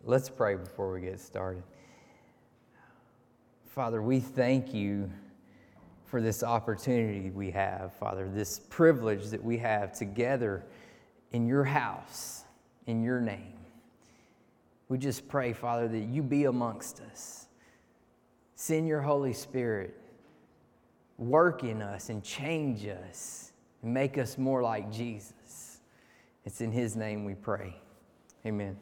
Let's pray before we get started. Father, we thank you for this opportunity we have, Father, this privilege that we have together in your house, in your name. We just pray, Father, that you be amongst us. Send your Holy Spirit, work in us and change us and make us more like Jesus. It's in his name we pray. Amen.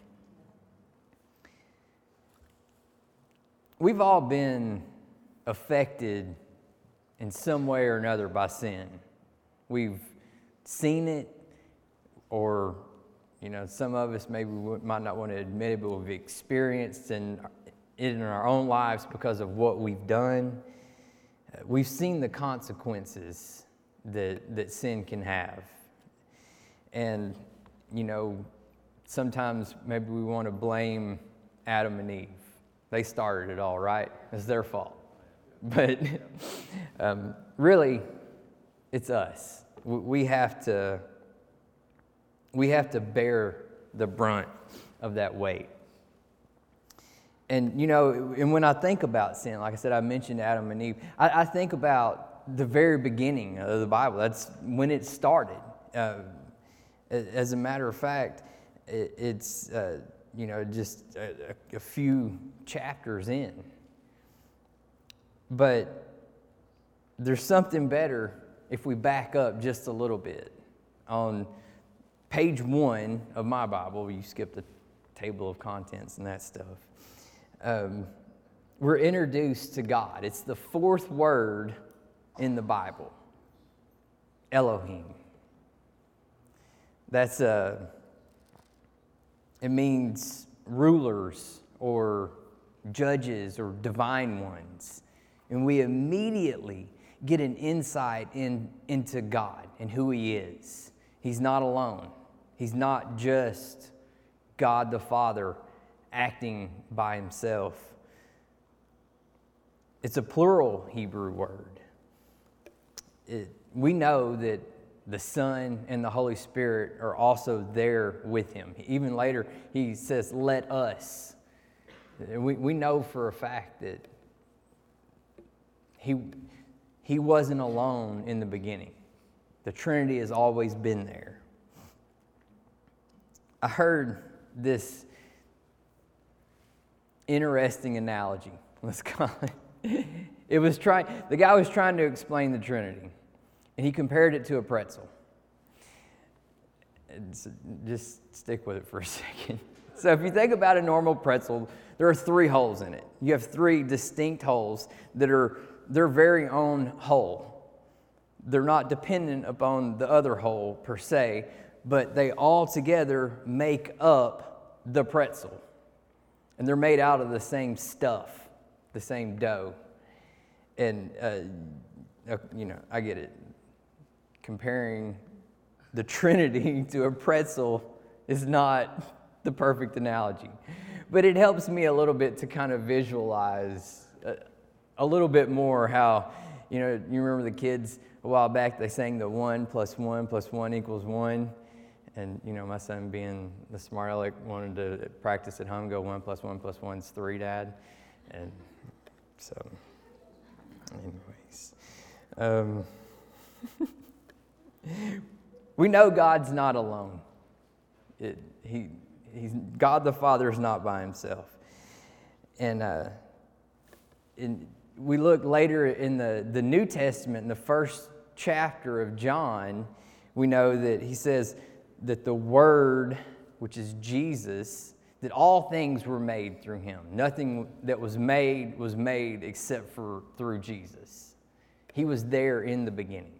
We've all been affected in some way or another by sin. We've seen it, or some of us maybe might not want to admit it, but we've experienced it in our own lives because of what we've done. We've seen the consequences that sin can have. And, sometimes maybe we want to blame Adam and Eve. They started it all, right? It's their fault. But really, it's us. We have to bear the brunt of that weight. And, and when I think about sin, like I said, I mentioned Adam and Eve, I think about the very beginning of the Bible. That's when it started. As a matter of fact, it's just a few chapters in. But there's something better if we back up just a little bit. On page 1 of my Bible, you skip the table of contents and that stuff, we're introduced to God. It's the 4th word in the Bible, Elohim. That's it means rulers or judges or divine ones. And we immediately get an insight into God and who he is. He's not alone. He's not just God the Father acting by himself. It's a plural Hebrew word. We know that the Son and the Holy Spirit are also there with him. Even later, he says, let us. We know for a fact that he wasn't alone in the beginning. The Trinity has always been there. I heard this interesting analogy. Let's call it. The guy was trying to explain the Trinity, and he compared it to a pretzel. Just stick with it for a second. So if you think about a normal pretzel, there are 3 holes in it. You have 3 distinct holes that are their very own hole. They're not dependent upon the other hole per se, but they all together make up the pretzel. And they're made out of the same stuff, the same dough. And, I get it. Comparing the Trinity to a pretzel is not the perfect analogy. But it helps me a little bit to kind of visualize a little bit more how, you remember the kids a while back, they sang the 1 + 1 + 1 = 1. And, my son being the smart aleck wanted to practice at home, go 1 + 1 + 1 is 3, Dad. And so, anyways. We know God's not alone. God the Father is not by himself. And we look later in the New Testament, in the 1st chapter of John, we know that he says that the Word, which is Jesus, that all things were made through him. Nothing that was made except for through Jesus. He was there in the beginning.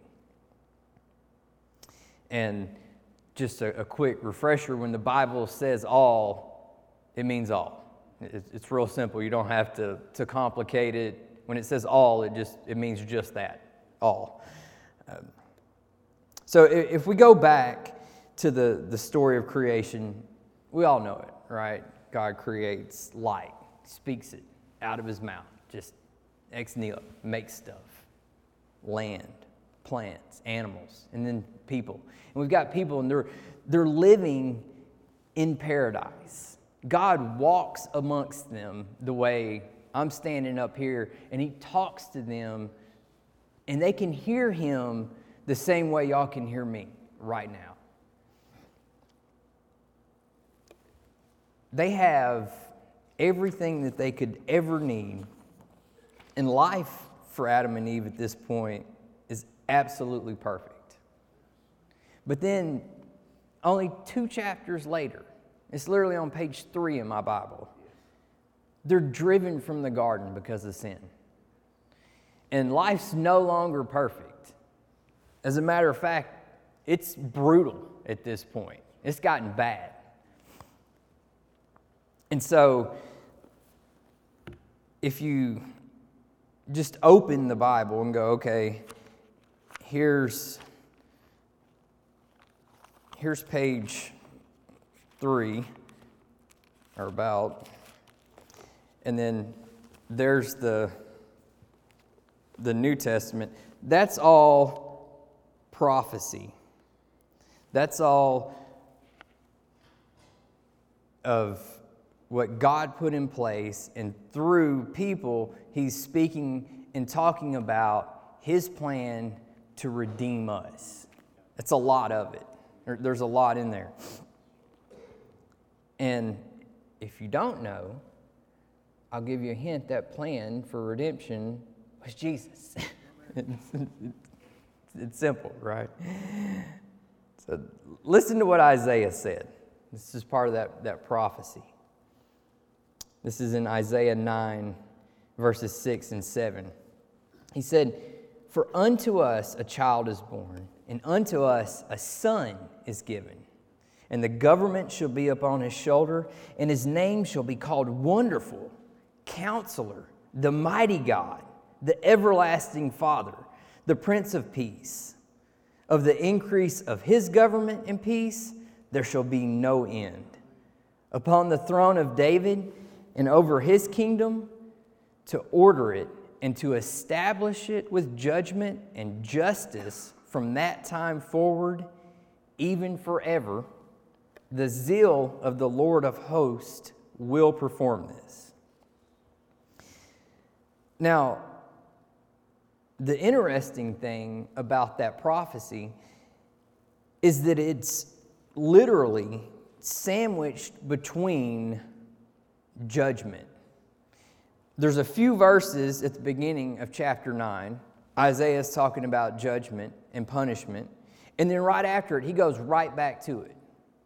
And just a quick refresher, when the Bible says all, it means all. It's real simple. You don't have to complicate it. When it says all, it means just that, all. So if we go back to the story of creation, we all know it, right? God creates light, speaks it out of his mouth, just ex nihilo, makes stuff, land, plants, animals, and then people. And we've got people, and they're living in paradise. God walks amongst them the way I'm standing up here, and He talks to them, and they can hear Him the same way y'all can hear me right now. They have everything that they could ever need. And life for Adam and Eve at this point is absolutely perfect. But then, only 2 chapters later, it's literally on page 3 in my Bible, they're driven from the garden because of sin. And life's no longer perfect. As a matter of fact, it's brutal at this point. It's gotten bad. And so, if you just open the Bible and go, okay, here's page 3, or about, and then there's the New Testament. That's all prophecy. That's all of what God put in place, and through people, He's speaking and talking about His plan to redeem us. That's a lot of it. There's a lot in there. And if you don't know, I'll give you a hint. That plan for redemption was Jesus. It's simple, right? So listen to what Isaiah said. This is part of that prophecy. This is in Isaiah 9, verses 6 and 7. He said, "For unto us a child is born, and unto us a son is given. And the government shall be upon his shoulder, and his name shall be called Wonderful, Counselor, the Mighty God, the Everlasting Father, the Prince of Peace. Of the increase of his government and peace, there shall be no end. Upon the throne of David and over his kingdom, to order it and to establish it with judgment and justice from that time forward, even forever. The zeal of the Lord of hosts will perform this." Now, the interesting thing about that prophecy is that it's literally sandwiched between judgment. There's a few verses at the beginning of chapter 9. Isaiah is talking about judgment and punishment. And then right after it, he goes right back to it.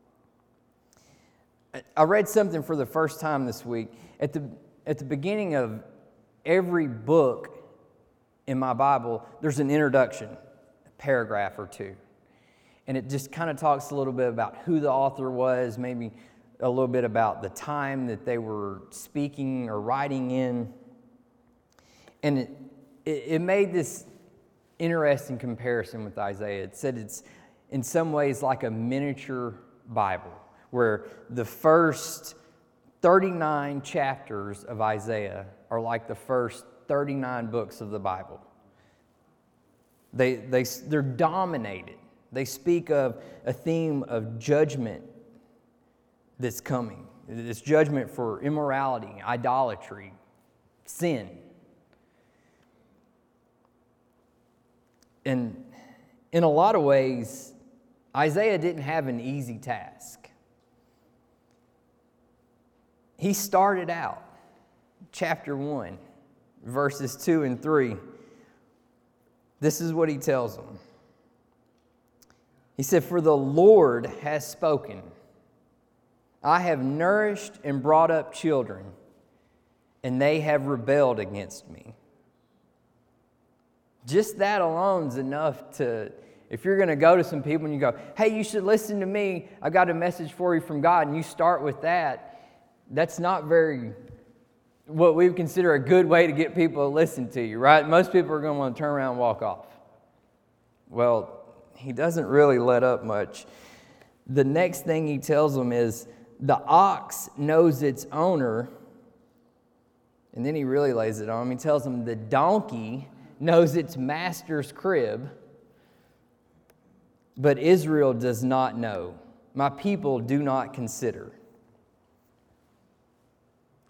I read something for the first time this week. At the beginning of every book in my Bible, there's an introduction, a paragraph or two. And it just kind of talks a little bit about who the author was, maybe a little bit about the time that they were speaking or writing in. And it made this interesting comparison with Isaiah. It said it's in some ways like a miniature Bible, where the first 39 chapters of Isaiah are like the first 39 books of the Bible. They're dominated. They speak of a theme of judgment that's coming. It's judgment for immorality, idolatry, sin. And in a lot of ways, Isaiah didn't have an easy task. He started out, chapter 1, verses 2 and 3. This is what he tells them. He said, "For the Lord has spoken. I have nourished and brought up children, and they have rebelled against me." Just that alone is enough to, if you're going to go to some people and you go, "Hey, you should listen to me. I got a message for you from God," and you start with that, that's not very, what we would consider a good way to get people to listen to you, right? Most people are going to want to turn around and walk off. Well, he doesn't really let up much. The next thing he tells them is, the ox knows its owner, and then he really lays it on them. He tells them the donkey knows its master's crib, but Israel does not know. My people do not consider.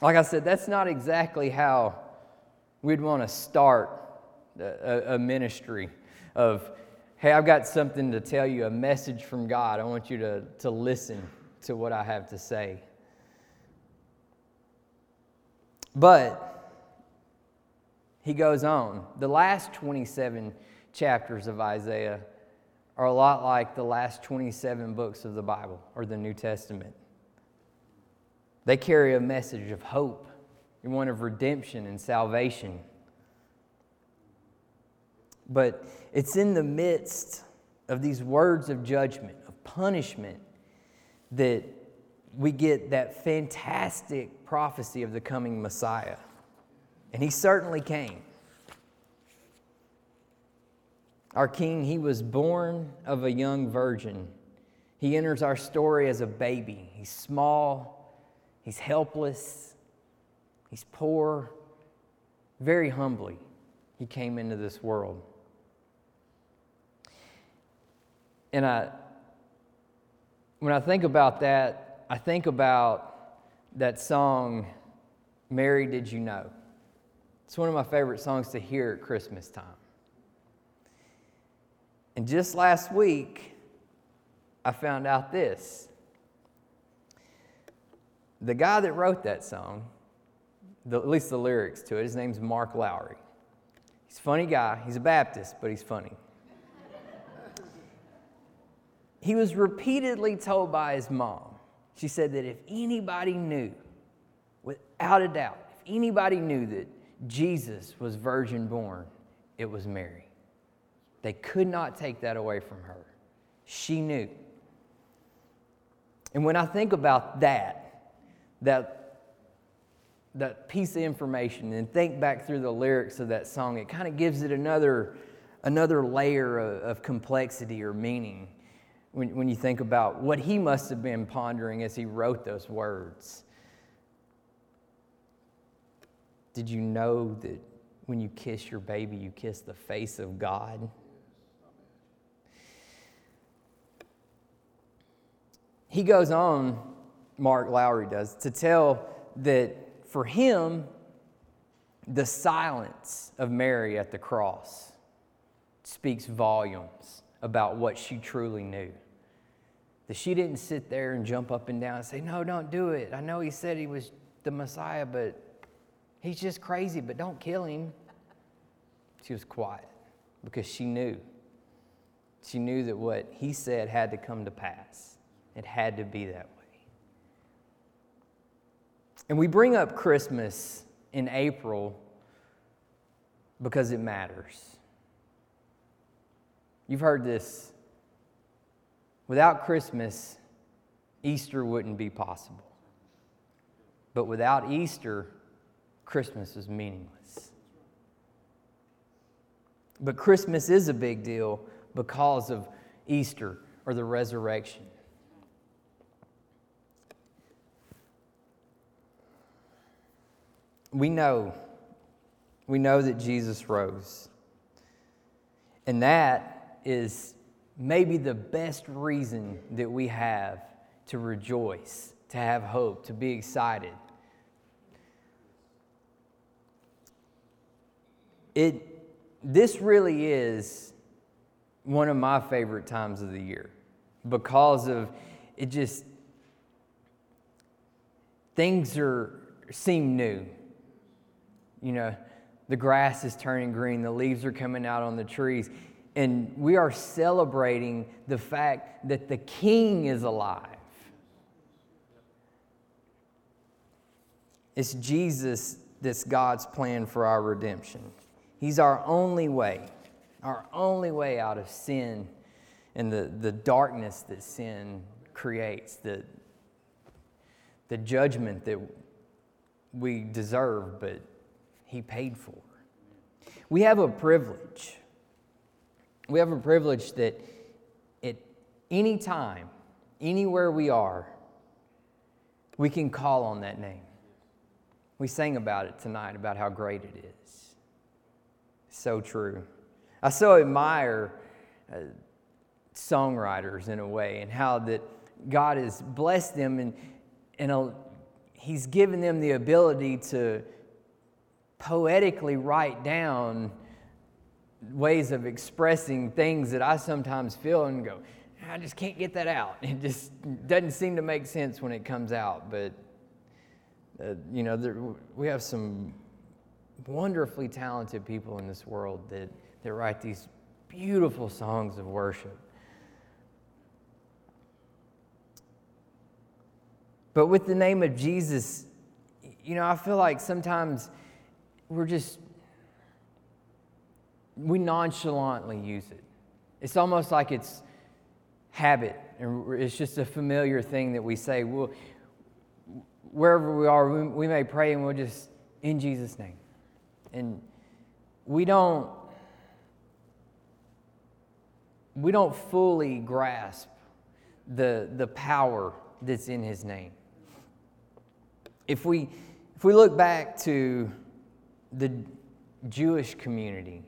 Like I said, that's not exactly how we'd want to start a ministry of, hey, I've got something to tell you, a message from God. I want you to listen to what I have to say. But he goes on. The last 27 chapters of Isaiah are a lot like the last 27 books of the Bible or the New Testament. They carry a message of hope, one of redemption and salvation. But it's in the midst of these words of judgment, of punishment, that we get that fantastic prophecy of the coming Messiah. And he certainly came. Our King, he was born of a young virgin. He enters our story as a baby. He's small, he's helpless, he's poor. Very humbly, he came into this world. And when I think about that, I think about that song, Mary, Did You Know? It's one of my favorite songs to hear at Christmas time. And just last week, I found out this. The guy that wrote that song, at least the lyrics to it, his name's Mark Lowry. He's a funny guy. He's a Baptist, but he's funny. He was repeatedly told by his mom, she said that if anybody knew, without a doubt, if anybody knew that Jesus was virgin born, it was Mary. They could not take that away from her. She knew. And when I think about that piece of information and think back through the lyrics of that song, it kind of gives it another layer of complexity or meaning when you think about what he must have been pondering as he wrote those words. Did you know that when you kiss your baby, you kiss the face of God? He goes on, Mark Lowry does, to tell that for him, the silence of Mary at the cross speaks volumes about what she truly knew. That she didn't sit there and jump up and down and say, no, don't do it. I know he said he was the Messiah, but he's just crazy, but don't kill him. She was quiet because she knew. She knew that what he said had to come to pass. It had to be that way. And we bring up Christmas in April because it matters. You've heard this. Without Christmas, Easter wouldn't be possible. But without Easter, Christmas is meaningless. But Christmas is a big deal because of Easter or the resurrection. We know that Jesus rose. And that is maybe the best reason that we have to rejoice, to have hope, to be excited. This really is one of my favorite times of the year because of it just, things seem new. You know, the grass is turning green, the leaves are coming out on the trees, and we are celebrating the fact that the King is alive. It's Jesus that's God's plan for our redemption. He's our only way out of sin and the darkness that sin creates, the judgment that we deserve, but He paid for. We have a privilege. We have a privilege that at any time, anywhere we are, we can call on that name. We sang about it tonight, about how great it is. So true. I so admire songwriters in a way, and how that God has blessed them and He's given them the ability to poetically write down ways of expressing things that I sometimes feel and go, I just can't get that out. It just doesn't seem to make sense when it comes out. But, we have some wonderfully talented people in this world that write these beautiful songs of worship. But with the name of Jesus, I feel like sometimes we nonchalantly use it. It's almost like it's habit, and it's just a familiar thing that we say. Well, wherever we are, we may pray and we'll just, in Jesus' name. And we don't fully grasp the power that's in His name. If we look back to the Jewish community,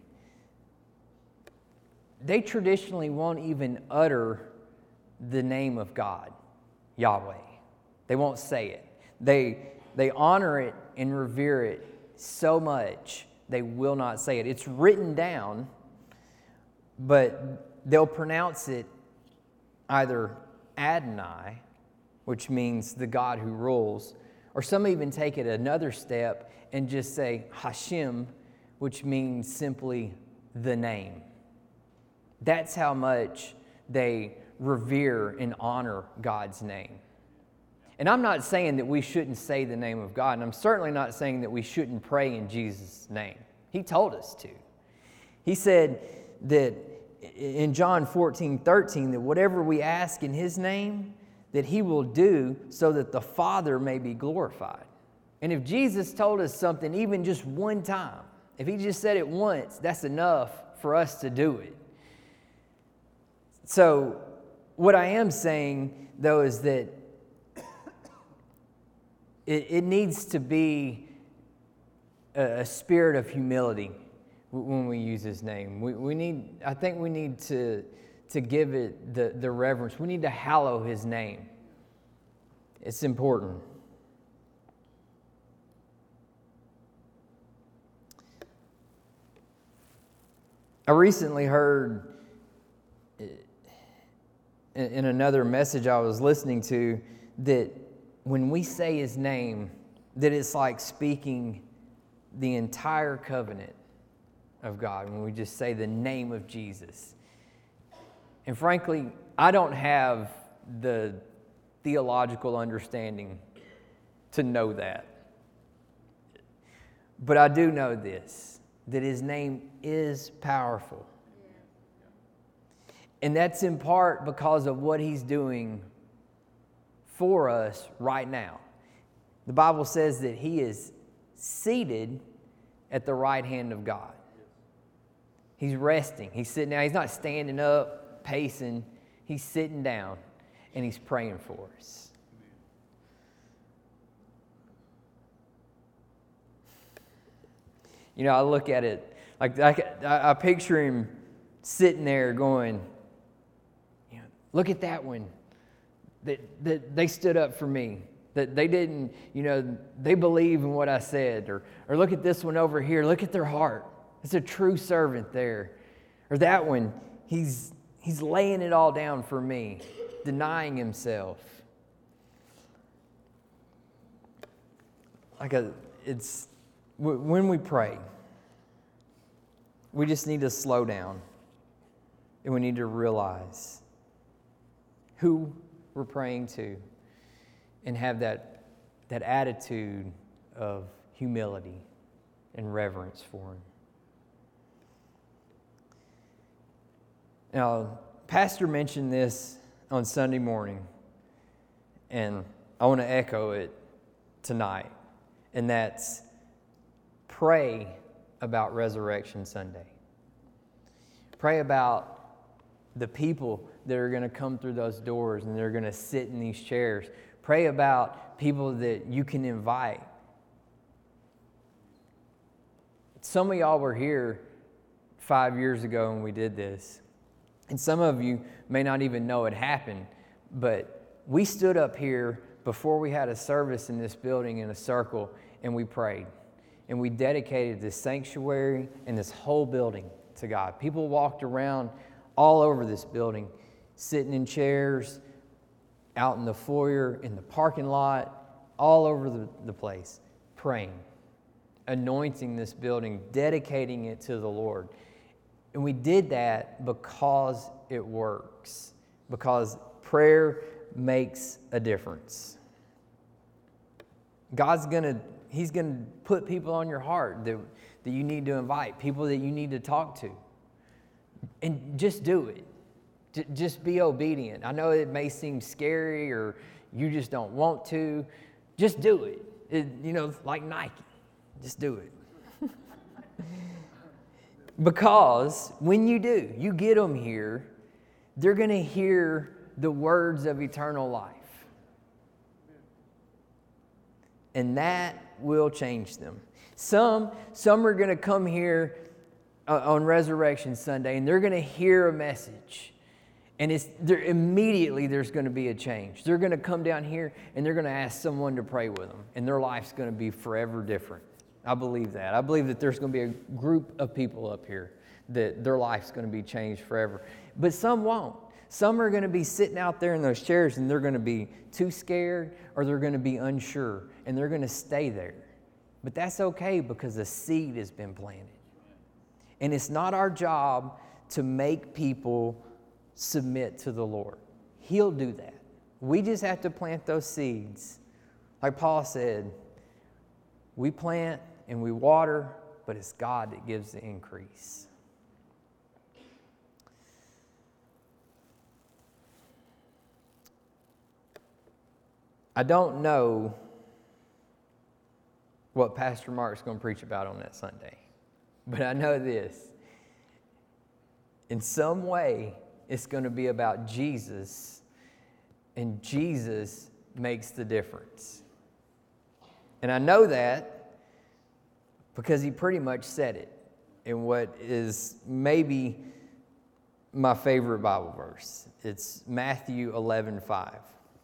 they traditionally won't even utter the name of God, Yahweh. They won't say it. They honor it and revere it so much they will not say it. It's written down, but they'll pronounce it either Adonai, which means the God who rules, or some even take it another step and just say Hashem, which means simply the name. That's how much they revere and honor God's name. And I'm not saying that we shouldn't say the name of God, and I'm certainly not saying that we shouldn't pray in Jesus' name. He told us to. He said that in John 14:13, that whatever we ask in His name, that He will do so that the Father may be glorified. And if Jesus told us something even just one time, if He just said it once, that's enough for us to do it. So what I am saying, though, is that it needs to be a spirit of humility when we use His name. I think we need to give it the reverence. We need to hallow His name. It's important. I recently heard in another message I was listening to that when we say His name, that it's like speaking the entire covenant of God when we just say the name of Jesus. And frankly, I don't have the theological understanding to know that. But I do know this, that His name is powerful. And that's in part because of what He's doing for us right now. The Bible says that He is seated at the right hand of God. He's resting. He's sitting down. He's not standing up, pacing. He's sitting down, and He's praying for us. I look at it, like I picture Him sitting there going, look at that one. That they stood up for me. That they didn't, they believe in what I said. Or look at this one over here. Look at their heart. It's a true servant there. Or that one, he's laying it all down for me, denying himself. When we pray, we just need to slow down. And we need to realize who we're praying to and have that attitude of humility and reverence for Him. Now, Pastor mentioned this on Sunday morning, and I want to echo it tonight, and that's pray about Resurrection Sunday. Pray about the people that are going to come through those doors and they're going to sit in these chairs. Pray about people that you can invite. Some of y'all were here 5 years ago when we did this. And some of you may not even know it happened. But we stood up here before we had a service in this building in a circle, and we prayed. And we dedicated this sanctuary and this whole building to God. People walked around all over this building, sitting in chairs, out in the foyer, in the parking lot, all over the place, praying, anointing this building, dedicating it to the Lord. And we did that because it works, because prayer makes a difference. He's going to put people on your heart that you need to invite, people that you need to talk to. And just do it. Just be obedient. I know it may seem scary or you just don't want to. Just do it. Like Nike. Just do it. Because when you do, you get them here, they're going to hear the words of eternal life. And that will change them. Some are going to come here on Resurrection Sunday, and they're going to hear a message. And immediately there's going to be a change. They're going to come down here, and they're going to ask someone to pray with them. And their life's going to be forever different. I believe that. I believe that there's going to be a group of people up here that their life's going to be changed forever. But some won't. Some are going to be sitting out there in those chairs, and they're going to be too scared, or they're going to be unsure, and they're going to stay there. But that's okay, because a seed has been planted. And it's not our job to make people submit to the Lord. He'll do that. We just have to plant those seeds. Like Paul said, we plant and we water, but it's God that gives the increase. I don't know what Pastor Mark's going to preach about on that Sunday, but I know this. In some way, it's going to be about Jesus, and Jesus makes the difference. And I know that because he pretty much said it in what is maybe my favorite Bible verse. It's Matthew 11:5.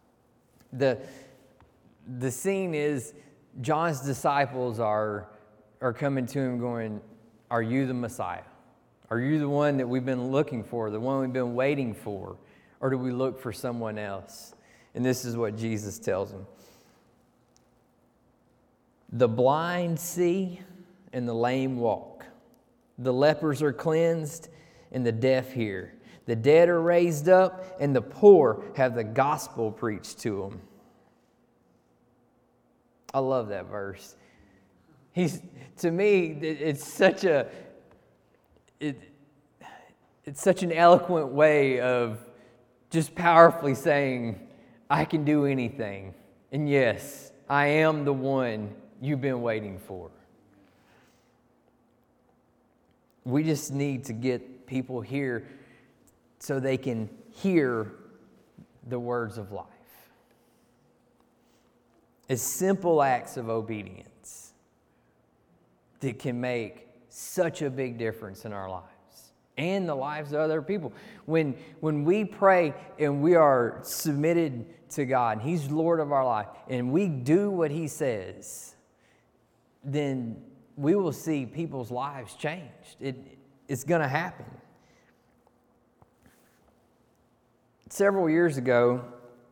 The scene is John's disciples are coming to him going, "Are you the Messiah? Are you the one that we've been looking for, the one we've been waiting for? Or do we look for someone else?" And this is what Jesus tells them. "The blind see and the lame walk. The lepers are cleansed and the deaf hear. The dead are raised up and the poor have the gospel preached to them." I love that verse. To me, it's such an eloquent way of just powerfully saying, I can do anything. And yes, I am the one you've been waiting for. We just need to get people here so they can hear the words of life. It's simple acts of obedience that can make such a big difference in our lives and the lives of other people. When we pray and we are submitted to God, and He's Lord of our life, and we do what He says, then we will see people's lives changed. It's going to happen. Several years ago,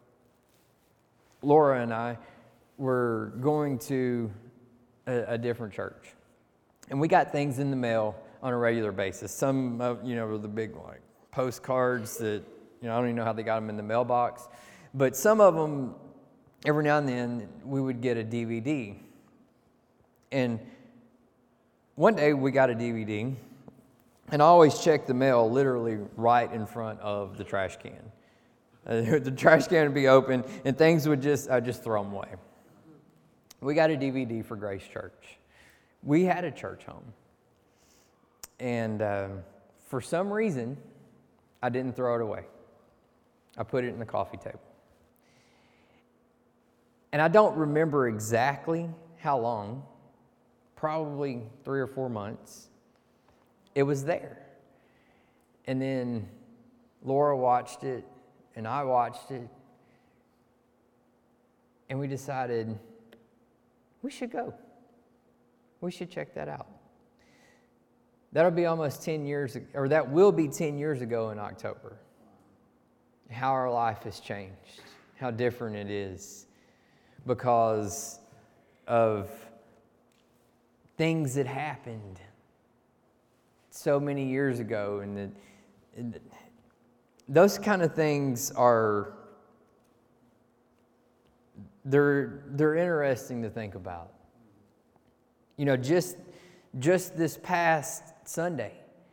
Laura and I were going to a different church. And we got things in the mail on a regular basis. Some of, were the big postcards that, I don't even know how they got them in the mailbox. But some of them, every now and then, we would get a DVD. And one day we got a DVD, and I always check the mail literally right in front of the trash can. The trash can would be open, and things I'd just throw them away. We got a DVD for Grace Church. We had a church home. And for some reason, I didn't throw it away. I put it in the coffee table. And I don't remember exactly how long, probably 3 or 4 months, it was there. And then Laura watched it, and I watched it. And we decided we should go. We should check that out. That'll be almost 10 years, or that will be 10 years ago in October. How our life has changed, how different it is because of things that happened so many years ago. And those kind of things they're interesting to think about. You know, just this past Sunday,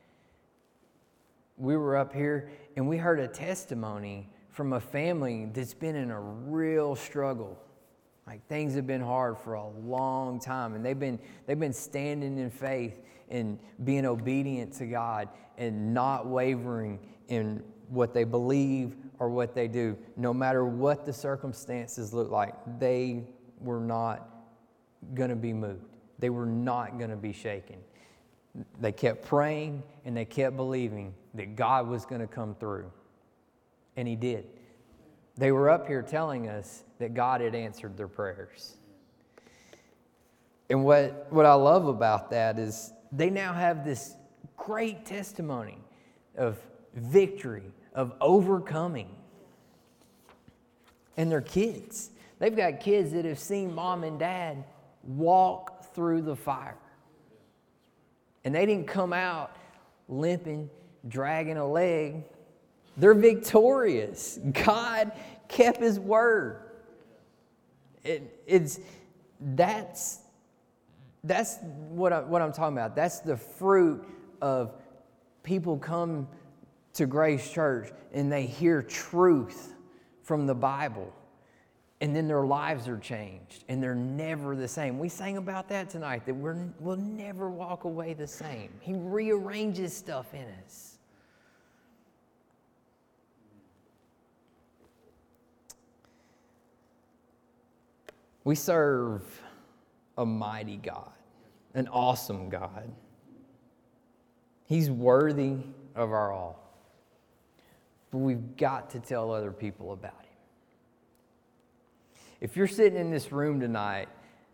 we were up here and we heard a testimony from a family that's been in a real struggle. Like, things have been hard for a long time, and they've been standing in faith and being obedient to God and not wavering in what they believe or what they do. No matter what the circumstances look like, they were not going to be moved. They were not going to be shaken. They kept praying and they kept believing that God was going to come through. And He did. They were up here telling us that God had answered their prayers. And what I love about that is they now have this great testimony of victory, of overcoming. And their kids. They've got kids that have seen mom and dad walk through the fire. And they didn't come out limping, dragging a leg. They're victorious. God kept His word. That's what I'm talking about. That's the fruit of people come to Grace Church and they hear truth from the Bible. And then their lives are changed, and they're never the same. We sang about that tonight, that we'll never walk away the same. He rearranges stuff in us. We serve a mighty God, an awesome God. He's worthy of our all. But we've got to tell other people about Him. If you're sitting in this room tonight,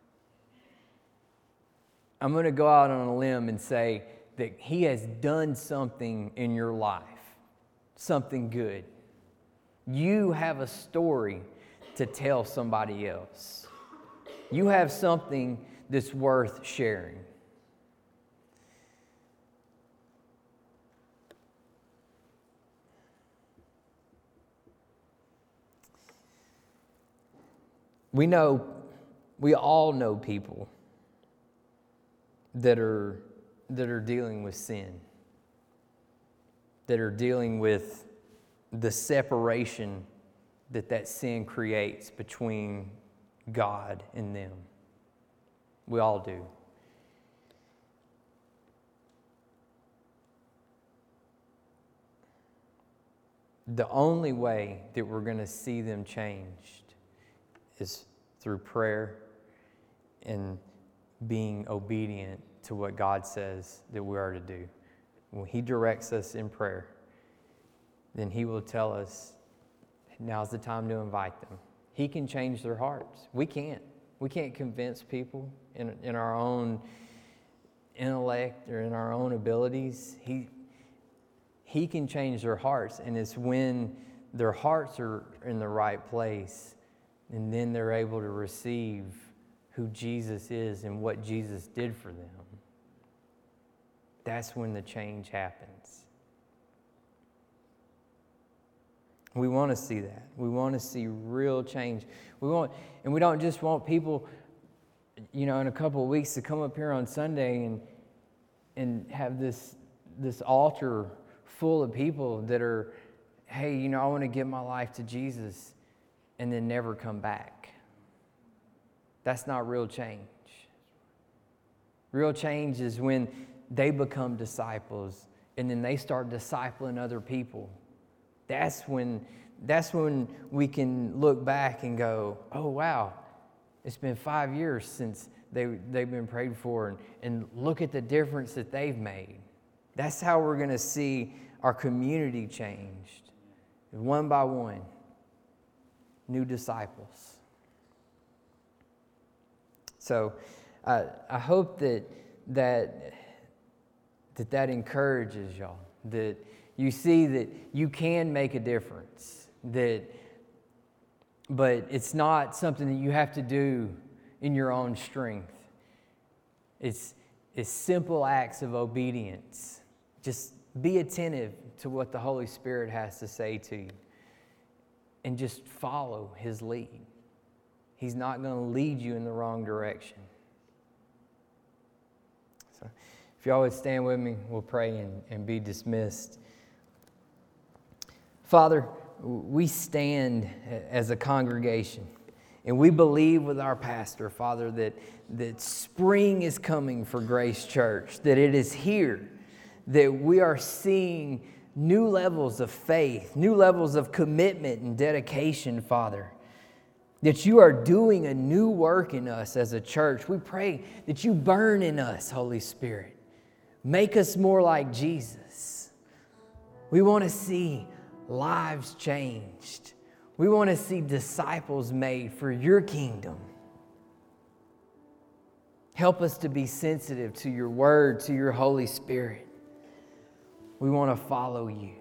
I'm going to go out on a limb and say that He has done something in your life, something good. You have a story to tell somebody else. You have something that's worth sharing. We all know people that are dealing with sin, that are dealing with the separation that sin creates between God and them. We all do. The only way that we're going to see them changed is through prayer and being obedient to what God says that we are to do. When He directs us in prayer, then He will tell us, now's the time to invite them. He can change their hearts. We can't. We can't convince people in our own intellect or in our own abilities. He can change their hearts, and it's when their hearts are in the right place, and then they're able to receive who Jesus is and what Jesus did for them. That's when the change happens. We want to see that. We want to see real change. And we don't just want people, in a couple of weeks to come up here on Sunday and have this altar full of people that are, hey, I want to give my life to Jesus, and then never come back. That's not real change. Real change is when they become disciples and then they start discipling other people. That's when we can look back and go, oh wow, it's been 5 years since they've been prayed for, and look at the difference that they've made. That's how we're going to see our community changed, one by one. New disciples. So I hope that encourages y'all, that you see that you can make a difference, but it's not something that you have to do in your own strength. It's simple acts of obedience. Just be attentive to what the Holy Spirit has to say to you and just follow His lead. He's not going to lead you in the wrong direction. So if y'all would stand with me, we'll pray and be dismissed. Father, we stand as a congregation, and we believe with our pastor, Father, that spring is coming for Grace Church, that it is here, that we are seeing new levels of faith, new levels of commitment and dedication, Father, that you are doing a new work in us as a church. We pray that you burn in us, Holy Spirit. Make us more like Jesus. We want to see lives changed. We want to see disciples made for your kingdom. Help us to be sensitive to your word, to your Holy Spirit. We want to follow you.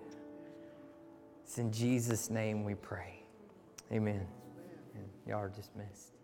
It's in Jesus' name we pray. Amen. Y'all are dismissed.